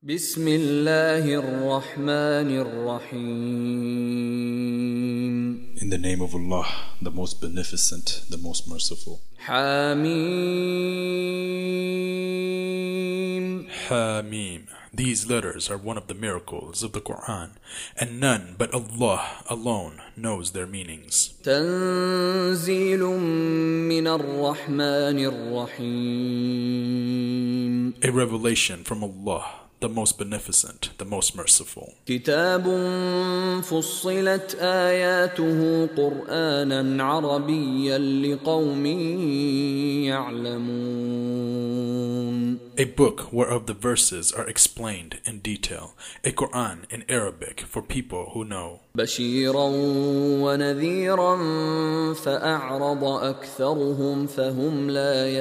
بسم الله الرحمن الرحيم In the name of Allah, the most beneficent, the most merciful. حميم Hamim. These letters are one of the miracles of the Quran, and none but Allah alone knows their meanings. تنزيل من الرحمن الرحيم A revelation from Allah, the most beneficent, the most merciful. كتاب فصلت آياته قرآنا عربيا لقوم يعلمون A book whereof the verses are explained in detail. A Quran in Arabic for people who know. بشيرا ونذيرا فأعرض أكثرهم فهم لا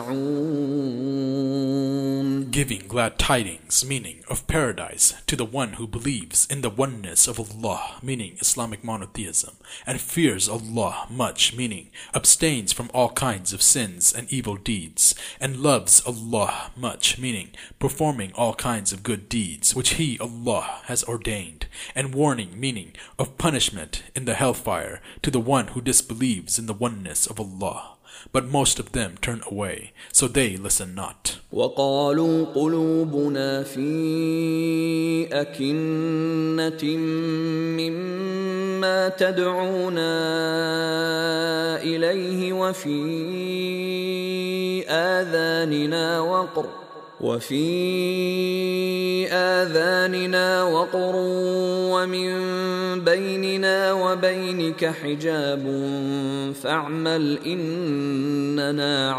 يسمعون Giving glad tidings, meaning of paradise, to the one who believes in the oneness of Allah, meaning Islamic monotheism, and fears Allah much, meaning abstains from all kinds of sins and evil deeds, and loves Allah much, meaning performing all kinds of good deeds which He, Allah, has ordained, and warning, meaning of punishment in the hellfire to the one who disbelieves in the oneness of Allah. But most of them turn away, so they listen not. وقالوا قلوبنا في أكنة مما تدعونا إليه وفي آذاننا وقر ومن بيننا وبينك حجاب فاعمل إننا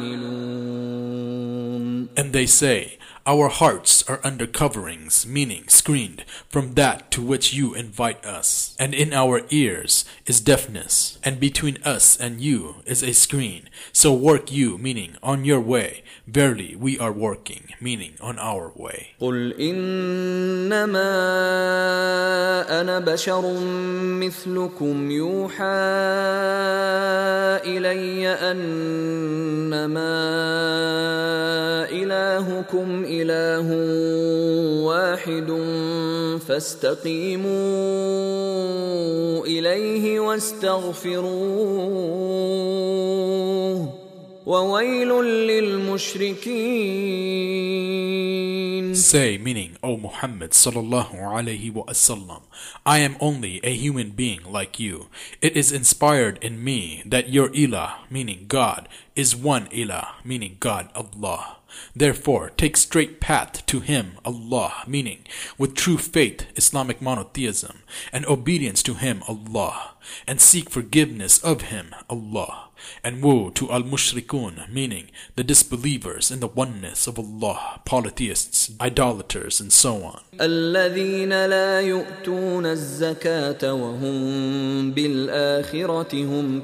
عاملون. And they say, our hearts are under coverings, meaning screened from that to which you invite us. And in our ears is deafness, and between us and you is a screen. So work you, meaning on your way. Verily we are working, meaning on our way. قل إنما أنا بشر مثلكم يوحى إلي أنما إلهكم إله واحد فاستقيموا إليه واستغفروه وويل للمشركين. Say, meaning, O Muhammad sallallahu alayhi wa sallam, I am only a human being like you. It is inspired in me that your ilah, meaning God, is one ilah, meaning God, Allah. Therefore, take straight path to Him, Allah, meaning with true faith, Islamic monotheism, and obedience to Him, Allah, and seek forgiveness of Him, Allah. And woe to al-mushrikun, meaning the disbelievers in the oneness of Allah, polytheists, idolaters, and so on. الذين لا يؤتون الزكاة وهم بالآخرة هم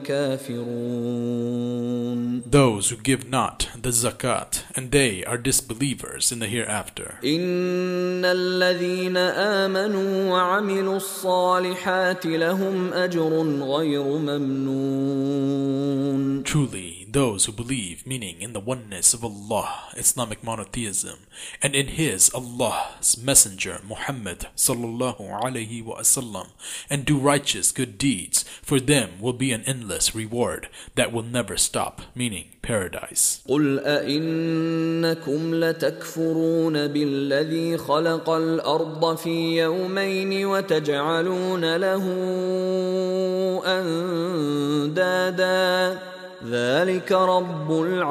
كافرون. Those who give not the zakat, and they are disbelievers in the hereafter. إن الذين آمنوا وعملوا الصالحات لهم أجر غير ممنون. Truly, those who believe, meaning in the oneness of Allah, Islamic monotheism, and in His, Allah's Messenger, Muhammad sallallahu alayhi wa sallam, and do righteous good deeds, for them will be an endless reward that will never stop, meaning paradise. قل أئنكم لتكفرون بالذي خلق الأرض في يومين وتجعلون له أندادا ذلك رب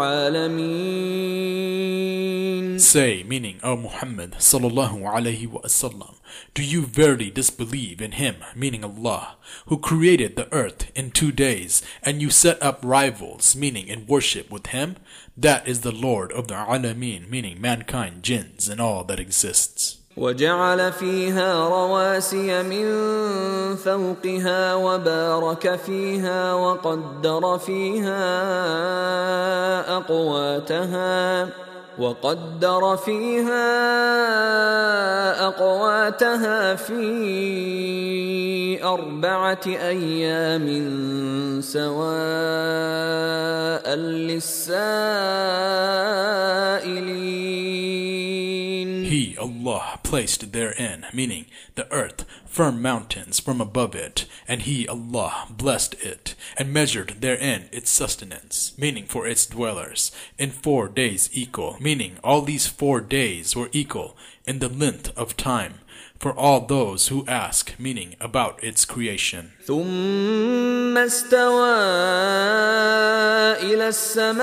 العالمين. Say, meaning, O Muhammad sallallahu alayhi wa sallam, do you verily disbelieve in Him, meaning Allah, who created the earth in 2 days, and you set up rivals, meaning in worship with Him? That is the Lord of the Alameen, meaning mankind, jinns, and all that exists. وجعل فيها رواسي من فوقها وبارك فيها وقدر فيها أقواتها في 4 أيام سواء للسائلين. He, Allah, placed therein, meaning the earth, firm mountains from above it, and He, Allah, blessed it, and measured therein its sustenance, meaning for its dwellers, in 4 days equal, meaning all these 4 days were equal in the length of time, for all those who ask, meaning about its creation. ثم استوى إلى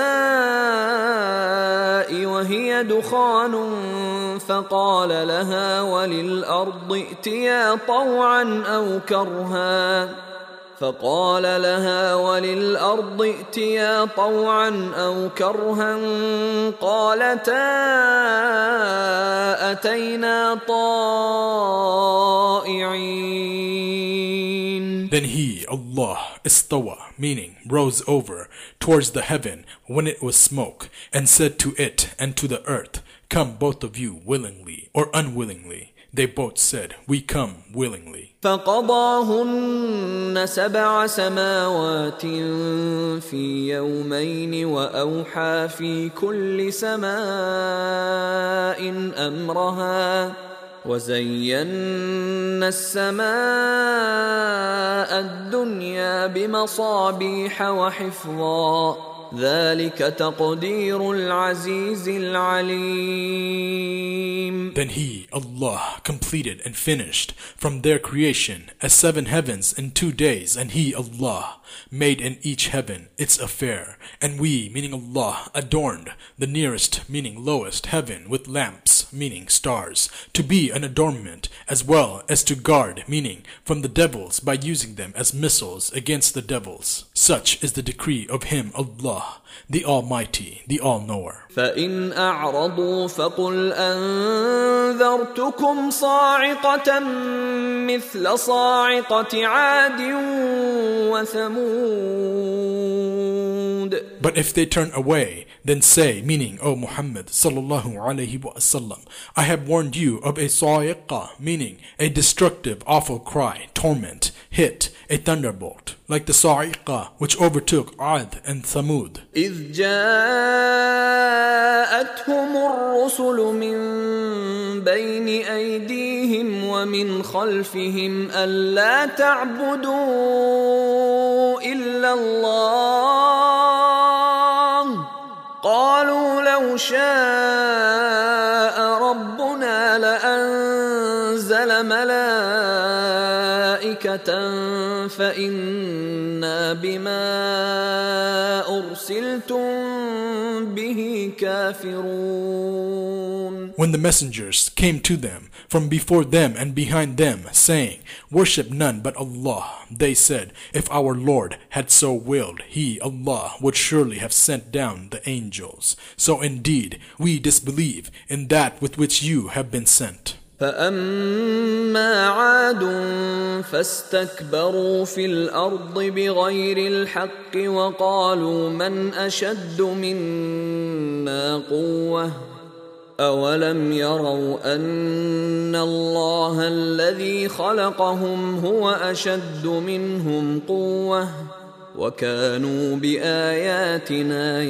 السماء وهي دخان فقال لها وللأرض ائتيا طوعا أو كرها قالتا أتينا طائعين. Then He, Allah, istawa, meaning rose over towards the heaven when it was smoke, and said to it and to the earth, come both of you willingly or unwillingly. They both said, we come willingly. فقضاهن 7 سماوات في يومين وأوحى في كل سماء أمرها وزينا السماء الدنيا بمصابيح وحفظا ذلك تقدير العزيز العليم. Then He, Allah, completed and finished from their creation as 7 heavens in 2 days, and He, Allah, made in each heaven its affair, and we, meaning Allah, adorned the nearest, meaning lowest, heaven with lamps, meaning stars, to be an adornment, as well as to guard, meaning from the devils, by using them as missiles against the devils. Such is the decree of Him, Allah, the Almighty, the All-Knower. فإن أعرضوا فقل أنذرتكم صاعقة مثل صاعقة عاد وثمود. But if they turn away, then say, meaning, O Muhammad sallallahu alaihi wasallam, I have warned you of a sa'iqah, meaning a destructive, awful cry, torment, hit, a thunderbolt, like the sa'iqah which overtook Ad and Thamud. إذ جاءتهم الرسل من بين أيديهم ومن خلفهم ألا تعبدوا إلا الله قالوا لو شاء ربنا لأنزل ملائكة فإنا بما أرسلتم به كافرون. When the messengers came to them from before them and behind them, saying, worship none but Allah, they said, if our Lord had so willed, He, Allah, would surely have sent down the angels. So indeed, we disbelieve in that with which you have been sent. فأما عاد فاستكبروا في الأرض بغير الحق وقالوا من أشد منا قوة أولم يروا أن الله الذي خلقهم هو أشد منهم قوة وكانوا بآياتنا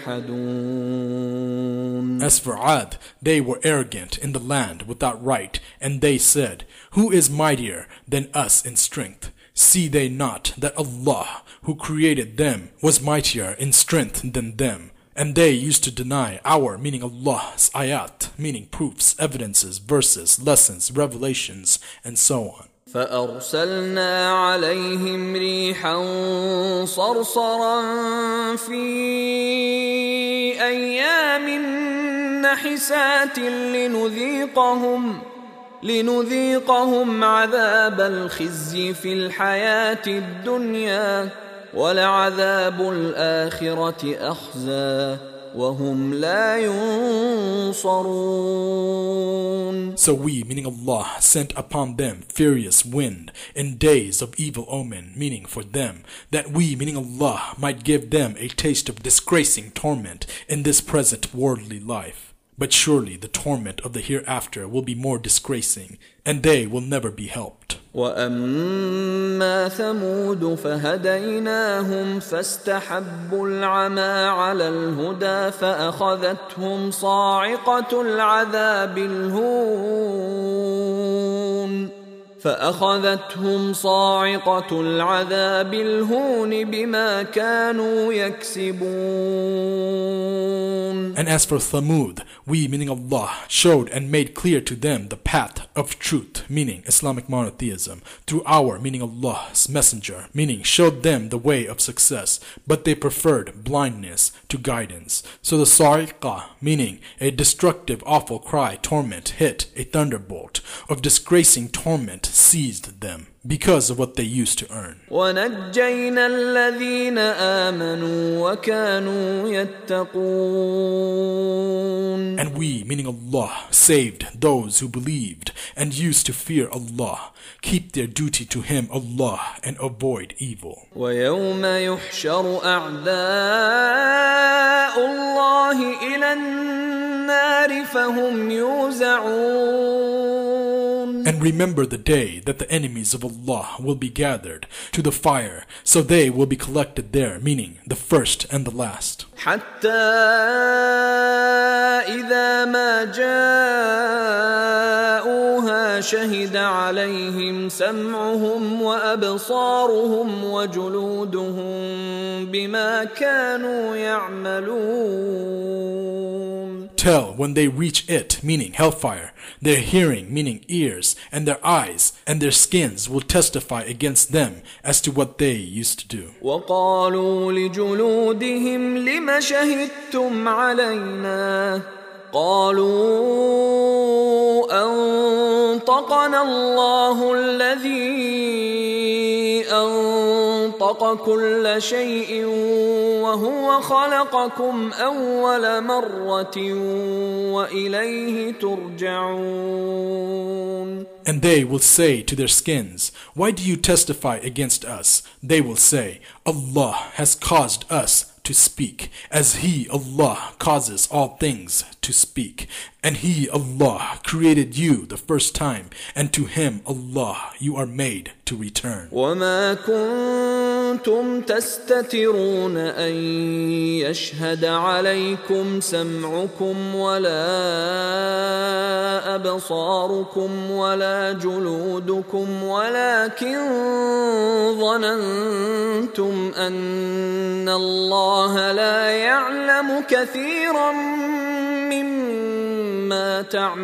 يجحدون. As for Ad, they were arrogant in the land without right, and they said, who is mightier than us in strength? See they not that Allah, who created them, was mightier in strength than them? And they used to deny our, meaning Allah's, ayat, meaning proofs, evidences, verses, lessons, revelations, and so on. فأرسلنا عليهم ريحا صرصرا في أيام نحسات لنذيقهم عذاب الخزي في الحياة الدنيا ولعذاب الآخرة أخزى وهم لا ينصرون. So we, meaning Allah, sent upon them furious wind in days of evil omen, meaning for them, that we, meaning Allah, might give them a taste of disgracing torment in this present worldly life. But surely the torment of the hereafter will be more disgracing, and they will never be helped. وأما ثمود فهديناهم فاستحبوا العمى على الهدى فأخذتهم صاعقة العذاب الهون بما كانوا يكسبون. And as for Thamud, we, meaning Allah, showed and made clear to them the path of truth, meaning Islamic monotheism, through our, meaning Allah's messenger, meaning showed them the way of success, but they preferred blindness to guidance. So the Sa'iqah, meaning a destructive, awful cry, torment, hit, a thunderbolt of disgracing torment seized them because of what they used to earn. وَنَجَّيْنَا الَّذِينَ آمَنُوا وَكَانُوا يَتَّقُونَ. And we, meaning Allah, saved those who believed and used to fear Allah, keep their duty to Him, Allah, and avoid evil. وَيَوْمَ يُحْشَرُ أَعْدَاءُ اللَّهِ إِلَى النَّارِ فَهُمْ يُوزَعُونَ. And remember the day that the enemies of Allah will be gathered to the fire, so they will be collected there, meaning the first and the last. حتى إذا ما جاءوها شهد عليهم سمعهم وأبصارهم وجلودهم بما كانوا يعملون. Till when they reach it, meaning hellfire, their hearing, meaning ears, and their eyes, and their skins will testify against them as to what they used to do. وقالوا لجلودهم لم شهدتم علينا قالوا أنطقنا الله الذي أنطق كل شيء وهو خلقكم أول مرة وإليه ترجعون. And they will say to their skins, why do you testify against us? They will say, Allah has caused us to speak, as He, Allah, causes all things to speak. And He, Allah, created you the first time, and to Him, Allah, you are made to return. وَمَا كُنْتُمْ تَسْتَتِرُونَ أَنْ يَشْهَدَ عَلَيْكُمْ سَمْعُكُمْ وَلَا أَبْصَارُكُمْ وَلَا جُلُودُكُمْ وَلَكِنْ ظَنَنْتُمْ أَنَّ اللَّهَ لَا يَعْلَمُ كَثِيرًا مِّمَّا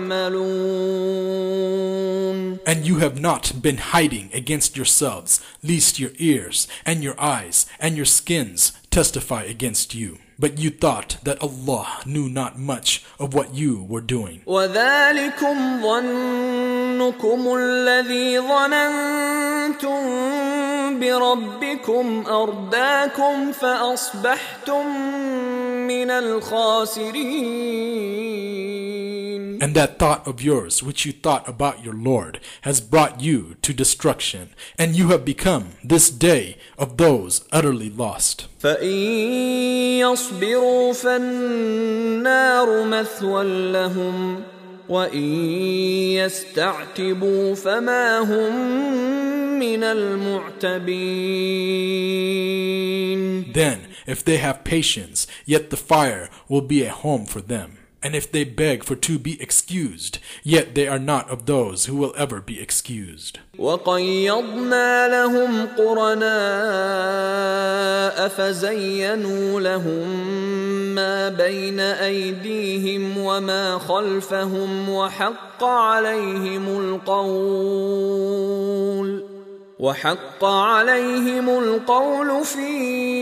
تَعْمَلُونَ. And you have not been hiding against yourselves, lest your ears and your eyes and your skins testify against you. But you thought that Allah knew not much of what you were doing. وَذَلِكُمْ ظَنُّكُمُ الَّذِي ظَنَنْتُمْ بِرَبِّكُمْ أَرْدَاكُمْ فَأَصْبَحْتُمْ مِنَ الْخَاسِرِينَ. And that thought of yours which you thought about your Lord has brought you to destruction, and you have become this day of those utterly lost. فَإِن يَصْبِرُوا فَالنَّارُ مَثْوًى لَهُمْ وَإِن يَسْتَعْتِبُوا فَمَا هُمْ مِنَ الْمُعْتَبِينَ. Then, if they have patience, yet the fire will be a home for them. And if they beg for to be excused, yet they are not of those who will ever be excused. وَقَيَّضْنَا لَهُمْ قُرَنَاءَ فَزَيَّنُوا لَهُم مَّا بَيْنَ أَيْدِيهِمْ وَمَا خَلْفَهُمْ وحق عليهم القول في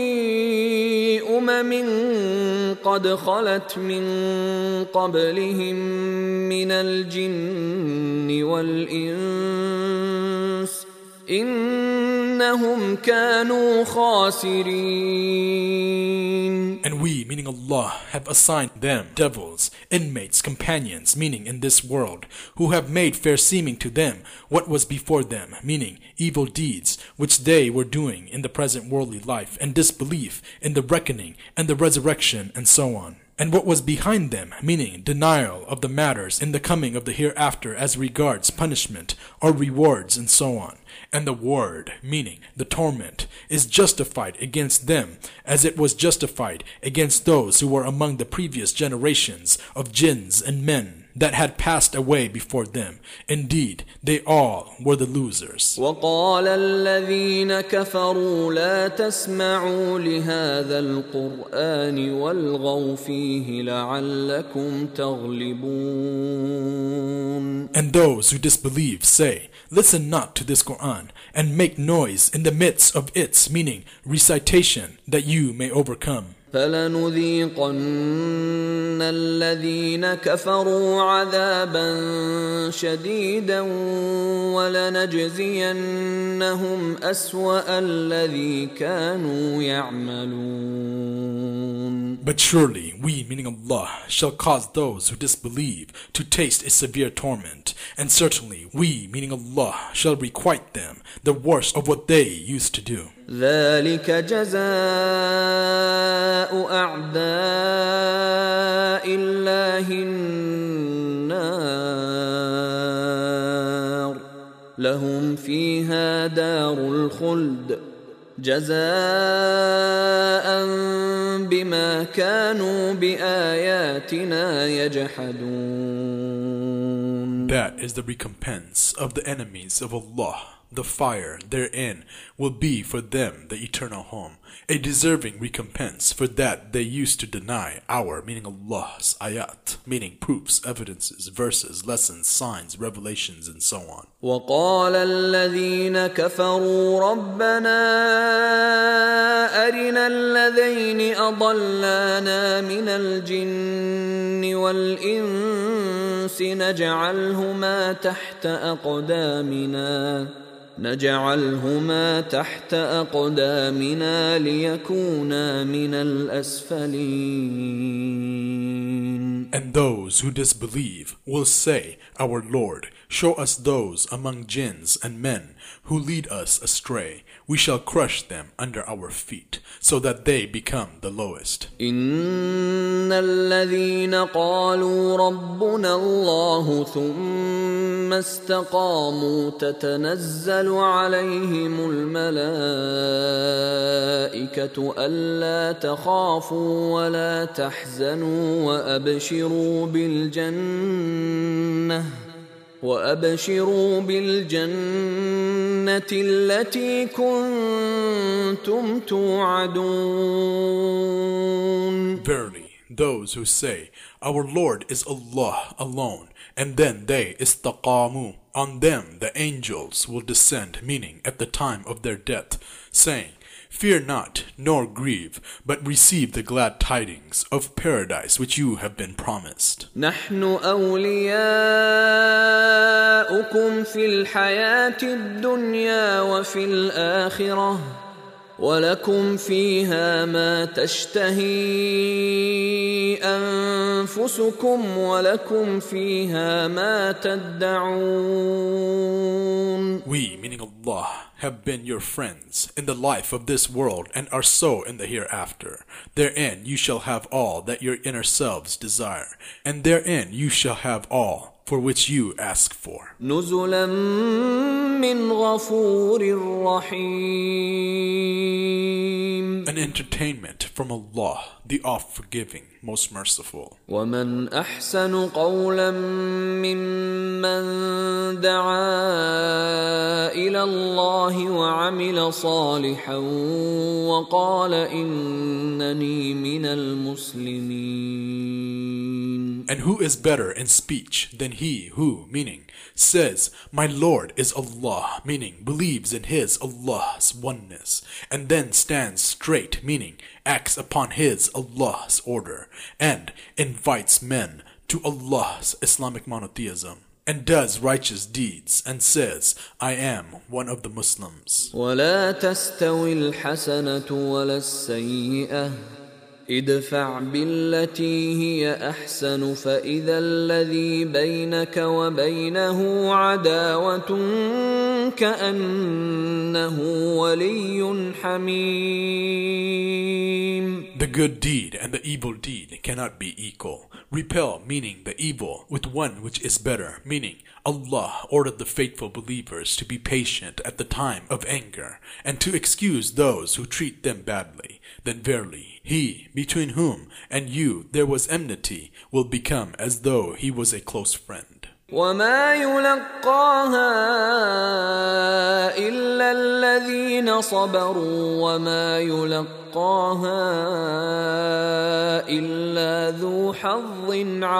قد خلت من قبلهم من الجن والإنس إنهم كانوا خاسرين. And we, meaning Allah, have assigned them devils, inmates, companions, meaning in this world, who have made fair seeming to them what was before them, meaning evil deeds, which they were doing in the present worldly life, and disbelief in the reckoning and the resurrection, and so on. And what was behind them, meaning denial of the matters in the coming of the hereafter as regards punishment or rewards and so on. And the word, meaning the torment, is justified against them as it was justified against those who were among the previous generations of jinns and men that had passed away before them. Indeed, they all were the losers. وقال الذين كفروا لا تسمعوا لهذا القرآن والغوا فيه لعلكم تغلبون. And those who disbelieve say, listen not to this Quran, and make noise in the midst of its, meaning recitation, that you may overcome. فلنذيقن الذين كفروا عذابا شديدا ولنجزينهم أسوأ الذي كانوا يعملون. But surely we, meaning Allah, shall cause those who disbelieve to taste a severe torment, and certainly we, meaning Allah, shall requite them the worst of what they used to do. ذلك جزاء أعداء الله النار لهم فيها دار الخلد جزاء بما كانوا بآياتنا يجحدون. That is the recompense of the enemies of Allah. The fire therein will be for them the eternal home, a deserving recompense for that they used to deny our, meaning Allah's, ayat, meaning proofs, evidences, verses, lessons, signs, revelations, and so on. وقال الذين كفروا ربنا أرنا الذين أضلانا من الجن والإنس نجعلهما تحت أقدامنا ليكونا من الأسفلين. And those who disbelieve will say, Our Lord, show us those among jinns and men who lead us astray. We shall crush them under our feet, so that they become the lowest. إن الذين قالوا ربنا الله ثم استقاموا تتنزل عليهم الملائكة ألا تخافوا ولا تحزنوا وأبشروا بالجنة التي كنتم توعدون. Verily, those who say, Our Lord is Allah alone, and then they istaqamu, on them the angels will descend, meaning at the time of their death, saying, Fear not, nor grieve, but receive the glad tidings of paradise which you have been promised. نحن أولياؤكم في الحياة الدنيا وفي الآخرة ولكم فيها ما تشتهي أنفسكم ولكم فيها ما تدعون. We, meaning Allah, have been your friends in the life of this world and are so in the hereafter. Therein you shall have all that your inner selves desire, and therein you shall have all for which you ask for. نزلا من غفور رحيم. An entertainment from Allah, the oft-forgiving, most merciful. ومن أحسن قولا ممن دعا إلى الله وعمل صالحا وقال إنني من المسلمين. And who is better in speech than he who, meaning, says, My Lord is Allah, meaning, believes in His, Allah's oneness, and then stands straight, meaning, acts upon His, Allah's order, and invites men to Allah's Islamic monotheism, and does righteous deeds, and says, I am one of the Muslims. ولا تستوي الحسنة ولا السيئة ادفع بالتي هي أحسن فإذا الذي بينك وبينه عداوة كأنه ولي حميم. The good deed and the evil deed cannot be equal. Repel, meaning the evil, with one which is better, meaning Allah ordered the faithful believers to be patient at the time of anger, and to excuse those who treat them badly. Then verily, he, between whom and you there was enmity, will become as though he was a close friend. وما يلقاها إلا الذين صبروا وما يلقاها إلا ذو حظ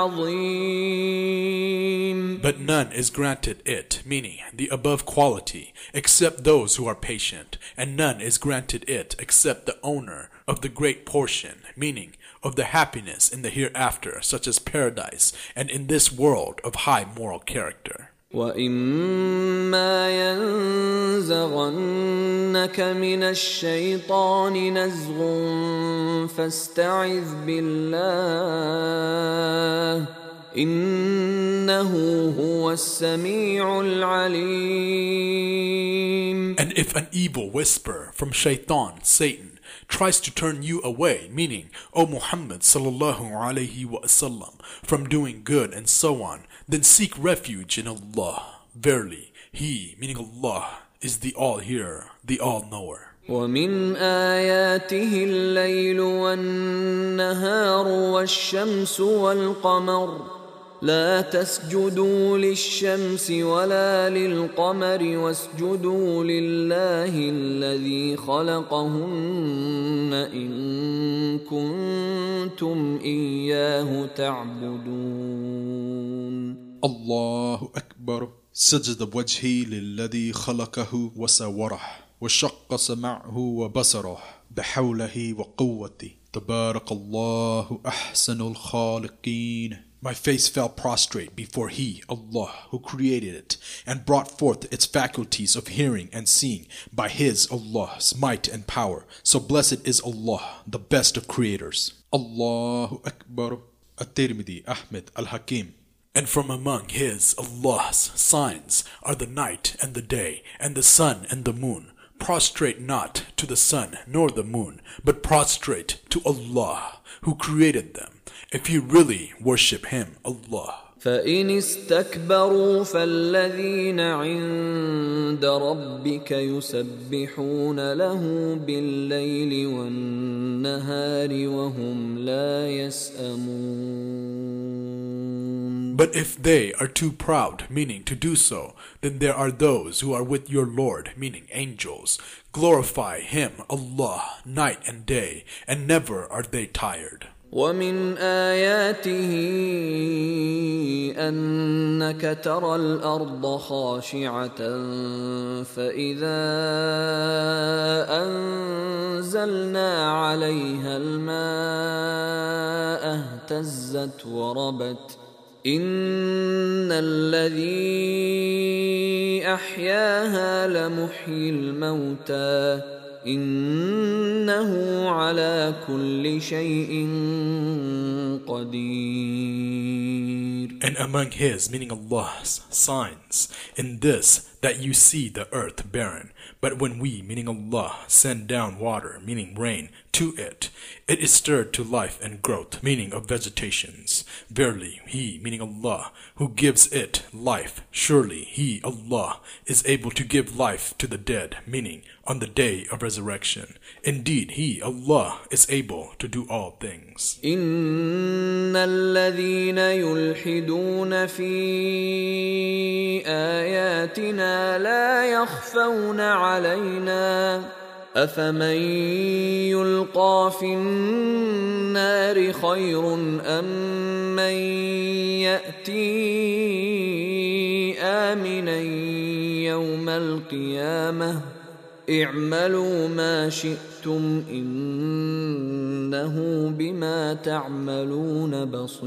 عظيم. But none is granted it, meaning the above quality, except those who are patient, and none is granted it except the owner of the great portion, meaning of the happiness in the hereafter, such as paradise, and in this world of high moral character. وَإِمَّا يَنزَغَنَّكَ مِنَ الشَّيْطَانِ نَزْغٌ فَاسْتَعِذْ بِاللَّهِ إِنَّهُ هُوَ السَّمِيعُ الْعَلِيمُ. And if an evil whisper from Shaitan, Satan, tries to turn you away, meaning, O Muhammad sallallahu alaihi wasallam, from doing good and so on, then seek refuge in Allah. Verily, He, meaning Allah, is the All-Hearer, the All-Knower. وَمِنْ آيَاتِهِ اللَّيْلُ وَالنَّهَارُ وَالشَّمْسُ وَالْقَمَرُ لا تسجدوا للشمس ولا للقمر واسجدوا لله الذي خلقهن إن كنتم إياه تعبدون. الله أكبر. سجد وجهي للذي خلقه وسوره وشق سمعه وبصره بحوله وقوته تبارك الله أحسن الخالقين. My face fell prostrate before He, Allah, who created it, and brought forth its faculties of hearing and seeing by His, Allah's, might and power. So blessed is Allah, the best of creators. Allahu Akbar. At-Tirmidhi, Ahmed, Al-Hakim. And from among His, Allah's, signs are the night and the day, and the sun and the moon. Prostrate not to the sun nor the moon, but prostrate to Allah, who created them. If you really worship Him, Allah. فإن استكبروا فالذين عند ربك يسبحون له بالليل والنهار وهم لا يسأمون. But if they are too proud, meaning to do so, then there are those who are with your Lord, meaning angels. Glorify Him, Allah, night and day, and never are they tired. ومن آياته أنك ترى الأرض خاشعة فإذا أنزلنا عليها الماء اهتزت وربت إن الذي أحياها لمحيي الموتى إنه على كل شيء قدير. And among His, meaning Allah's, signs, in this, that you see the earth barren, but when we, meaning Allah, send down water, meaning rain, to it, it is stirred to life and growth, meaning of vegetations. Verily, He, meaning Allah, who gives it life, surely He, Allah, is able to give life to the dead, meaning on the day of resurrection. Indeed, He, Allah, is able to do all things. إن الذين يلحدون في آياتنا لا يخفون علينا أفمن يلقى في النار خير أم من يأتي آمنا يوم القيامة اعملوا ما شئتم إنه بما تعملون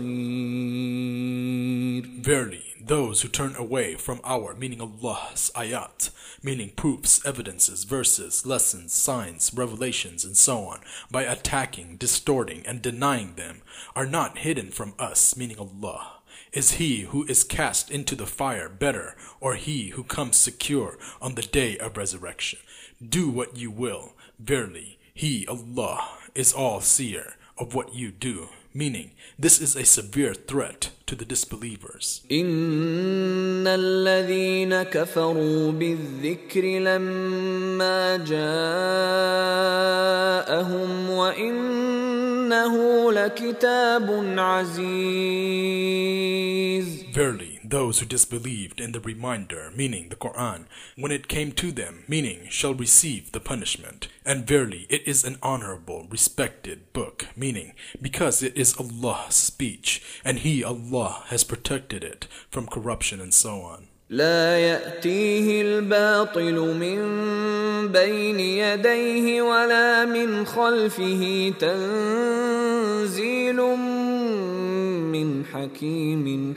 بصير. Verily, those who turn away from our, meaning Allah's, ayat, meaning proofs, evidences, verses, lessons, signs, revelations, and so on, by attacking, distorting, and denying them, are not hidden from us, meaning Allah. Is he who is cast into the fire better, or he who comes secure on the day of resurrection? Do what you will. Verily, He, Allah, is all seer of what you do, meaning this is a severe threat to the disbelievers. إن الذين كفروا بالذكر لما جاءهم وإنه لكتاب عزيز. Verily, those who disbelieved in the reminder, meaning the Quran, when it came to them, meaning shall receive the punishment. And verily, it is an honorable, respected book, meaning because it is Allah's speech, and He, Allah, has protected it from corruption and so on. لا يأتيه الباطل من بين يديه ولا من خلفه تنزيل من حكيم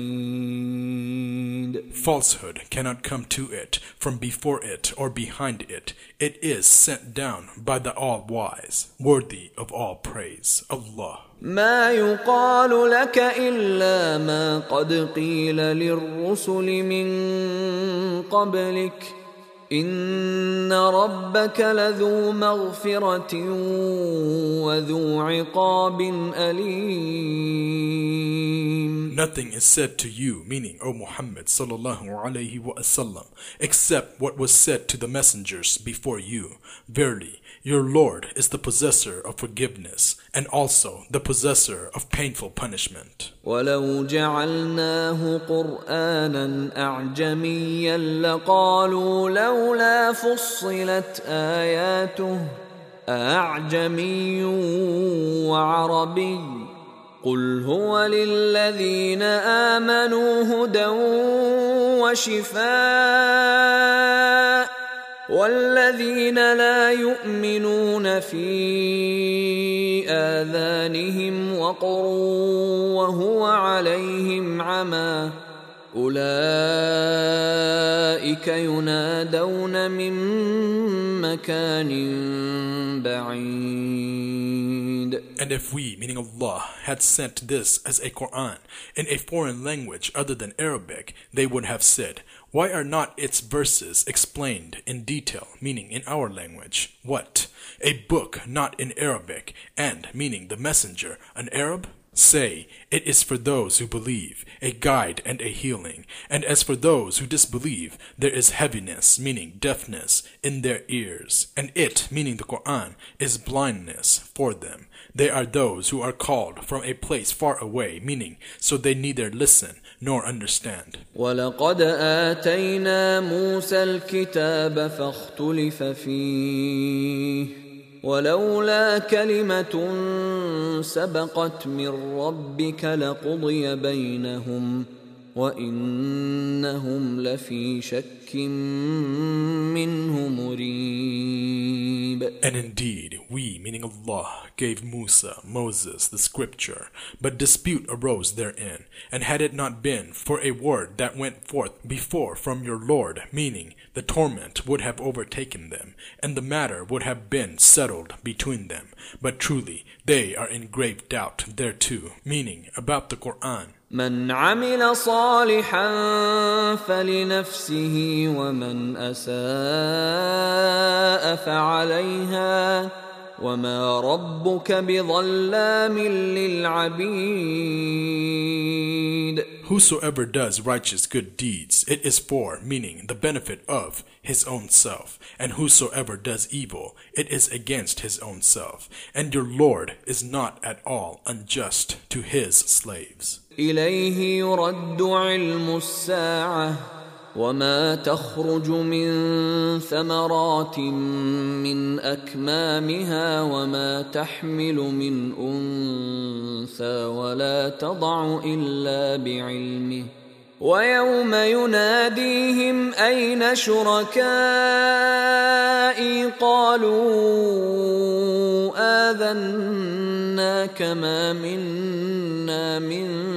حميد. Falsehood cannot come to it from before it or behind it. It is sent down by the All-Wise, worthy of all praise, Allah. ما يقال لك إلا ما قد قيل للرسل من قبلك إن ربك لذو مغفرة وذو عقاب أليم. Nothing is said to you, meaning O Muhammad sallallahu alaihi wasallam, except what was said to the messengers before you. Verily, your Lord is the possessor of forgiveness, and also the possessor of painful punishment. ولو جعلناه قرآنا أعجميا لقالوا لولا فصلت آياته أعجمي وعربي قل هو للذين آمنوا هدى وشفاء والذين لا يؤمنون في آذانهم وقر وهو عليهم عمى أولئك ينادون من مكان بعيد. And if we, meaning Allah, had sent this as a Quran in a foreign language other than Arabic, they would have said, why are not its verses explained in detail, meaning in our language? What? A book not in Arabic, and, meaning the messenger, an Arab? Say, it is for those who believe, a guide and a healing. And as for those who disbelieve, there is heaviness, meaning deafness, in their ears. And it, meaning the Quran, is blindness for them. They are those who are called from a place far away, meaning so they neither listen nor understand. وَلَقَدْ آتَيْنَا مُوسَى الْكِتَابَ فَاخْتُلِفَ فِيهِ ولولا كلمة سبقت من ربك لقضي بينهم وإنهم لفي شك منه مريب. And indeed, we, meaning Allah, gave Musa, Moses, the scripture, but dispute arose therein, and had it not been for a word that went forth before from your Lord, meaning the torment would have overtaken them, and the matter would have been settled between them. But truly, they are in grave doubt thereto, meaning about the Quran. من عمل صالحا فلنفسه ومن أساء فعليها وما ربك بظلام للعبيد. Whosoever does righteous good deeds, it is for, meaning the benefit of, his own self. And whosoever does evil, it is against his own self. And your Lord is not at all unjust to his slaves. إليه يرد علم الساعة وما تخرج من ثمرات من أكمامها وما تحمل من أنثى ولا تضع إلا بعلمه ويوم يناديهم أين شركائي قالوا آذناك ما منا من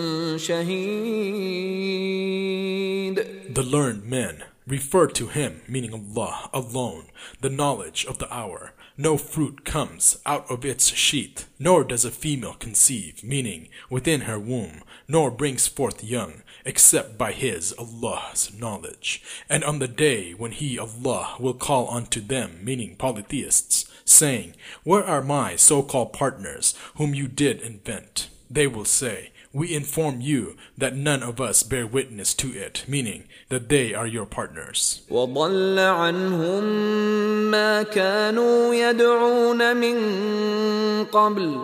شهيد. The learned men refer to him, meaning Allah, alone, the knowledge of the hour. No fruit comes out of its sheath, nor does a female conceive, meaning within her womb, nor brings forth young, except by his, Allah's, knowledge. And on the day when he, Allah, will call unto them, meaning polytheists, saying, "Where are my so-called partners whom you did invent?" They will say, "We inform you that none of us bear witness to it," meaning that they are your partners. وضل عنهم ما كانوا يدعون من قبل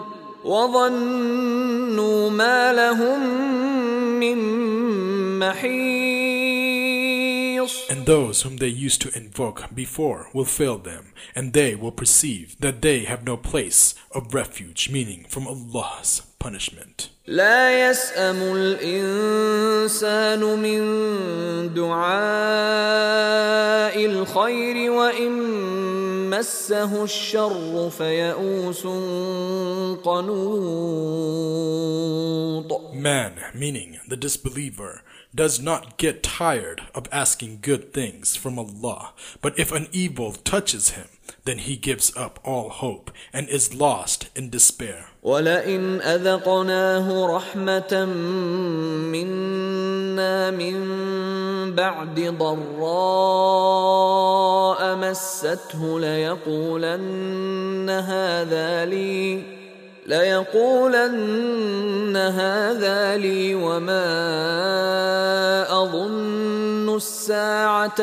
وظنوا ما لهم من محيص. And those whom they used to invoke before will fail them, and they will perceive that they have no place of refuge, meaning from Allah's punishment. لا يسأم الإنسان من دعاء الخير وإن مسه الشر فيئوس قنوط. Man, meaning the disbeliever, does not get tired of asking good things from Allah, but if an evil touches him, then he gives up all hope and is lost in despair. وَلَئِنْ أَذَقْنَاهُ رَحْمَةً مِنَّا مِنْ بَعْدِ ضَرَّاءَ مَسَّتْهُ ليقولن هذا لي وما أظن الساعة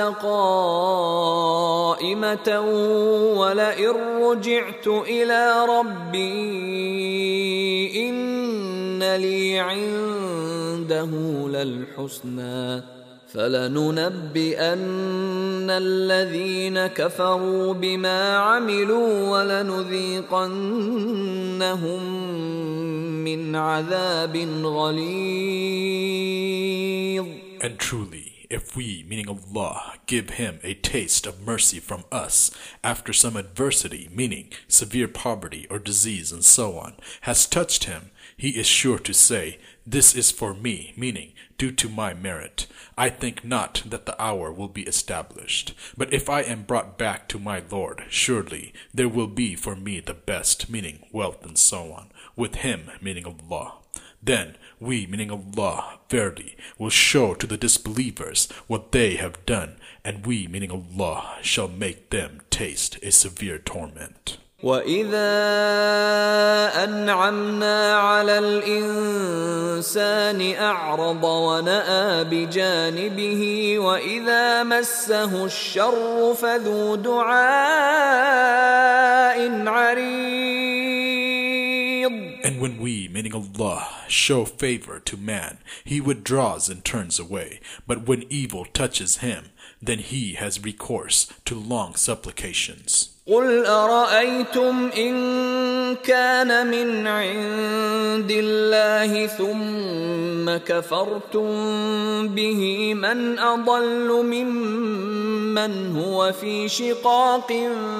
قائمة ولئن رجعت إلى ربي إن لي عنده للحسنى فلننبئن الذين كفروا بما عملوا ولنذيقنهم من عذاب غليظ. And truly, if we, meaning Allah, give him a taste of mercy from us after some adversity, meaning severe poverty or disease and so on, has touched him, he is sure to say, "This is for me," meaning due to my merit. I think not that the hour will be established. But if I am brought back to my Lord, surely there will be for me the best, meaning wealth and so on, with him, meaning Allah. Then we, meaning Allah, verily will show to the disbelievers what they have done, and we, meaning Allah, shall make them taste a severe torment. وَإِذَا أَنْعَمْنَا عَلَى الْإِنسَانِ أَعْرَضَ وَنَأَى بِجَانِبِهِ وَإِذَا مَسَّهُ الشَّرُّ فَذُو دُعَاءٍ عَرِيضٍ. And when we, meaning Allah, show favor to man, he withdraws and turns away. But when evil touches him, then he has recourse to long supplications. قُلْ أَرَأَيْتُمْ إِنْ كَانَ مِنْ عِنْدِ اللَّهِ ثُمَّ كَفَرْتُمْ بِهِ مَنْ أَضَلُّ مِمَّنْ هُوَ فِي شِقَاقٍ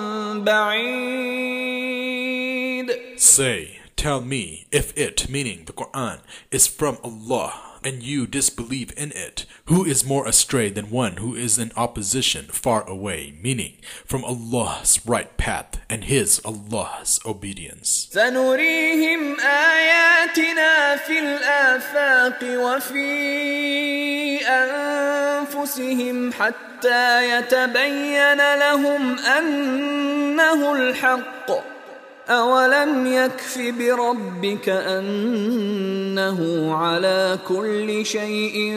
بَعِيدٍ. Say, tell me, if it, meaning the Quran, is from Allah, and you disbelieve in it, who is more astray than one who is in opposition far away, meaning from Allah's right path and his Allah's obedience. سَنُرِيهِمْ آيَاتِنَا فِي الْآفَاقِ وَفِي أَنفُسِهِمْ حَتَّى يَتَبَيَّنَ لَهُمْ أَنَّهُ الْحَقُّ أَوَلَمْ يَكْفِ بِرَبِّكَ أَنَّهُ عَلَى كُلِّ شَيْءٍ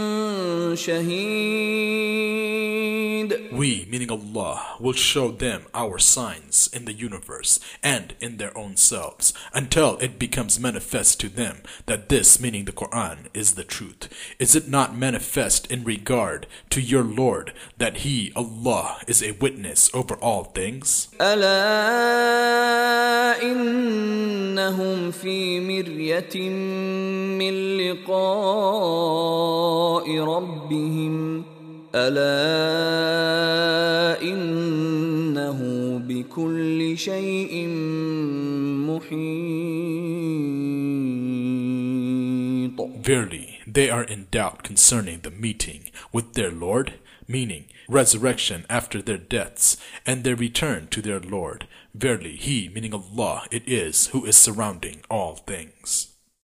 شَهِيدٌ. We, meaning Allah, will show them our signs in the universe and in their own selves, until it becomes manifest to them that this, meaning the Quran, is the truth. Is it not manifest in regard to your Lord that He, Allah, is a witness over all things? أَلَا إِنَّهُمْ فِي مِرْيَةٍ مِّن لِقَاءِ رَبِّهِمْ أَلَا إِنَّهُ بِكُلِّ شَيْءٍ مُحِيطٌ. Verily, they are in doubt concerning the meeting with their Lord, meaning resurrection after their deaths, and their return to their Lord. Verily, He, meaning Allah, it is who is surrounding all things.